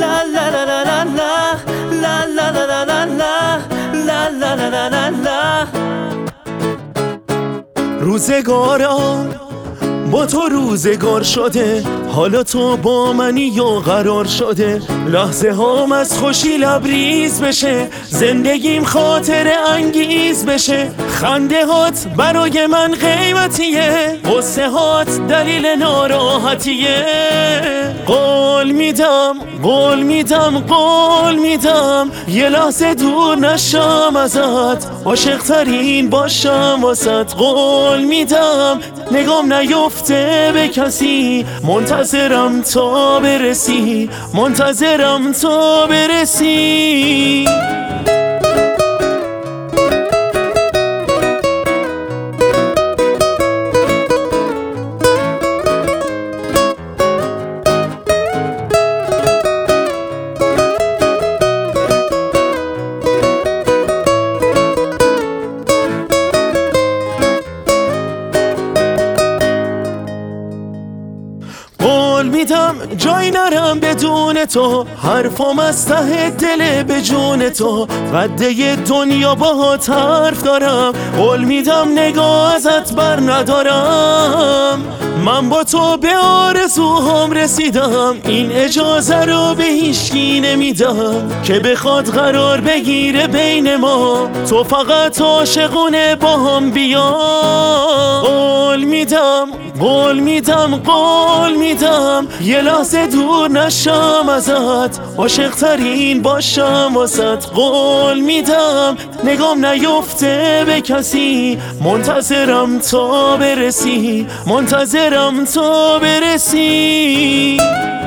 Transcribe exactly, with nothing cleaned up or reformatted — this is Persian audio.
لا لا لا لا لا لا لا لا لا لا لا لا لا لا لا لا. روزگاران با تو روزگار شده، حالا تو با منی یا قرار شده. لحظه هام از خوشی لبریز بشه، زندگیم خاطر انگیز بشه. خنده هات برای من قیمتیه، غصه هات دلیل ناراحتیه. قول میدم قول میدم قول میدم یه لحظه دور نشم ازت، عاشق ترین باشم واسط. قول میدم نگام نیفته به کسی، منتظرم تا برسی، منتظرم تا برسی. قول میدم جای نرم بدون تو، حرفم از ته دل به جون تو. وعده دنیا باهات حرف دارم، قول میدم نگاه ازت بر ندارم. من با تو به آرزوهام رسیدم، این اجازه رو به هیچکی نمیدم که بخواد قرار بگیره بین ما. تو فقط عاشقونه با هم بیا. قول میدم قول میدم قول میدم یه لحظه دور نشم ازت، عاشق ترین باشم واسط. قول میدم نگام نیفته به کسی، منتظرم تا برسی، منتظرم تا برسی.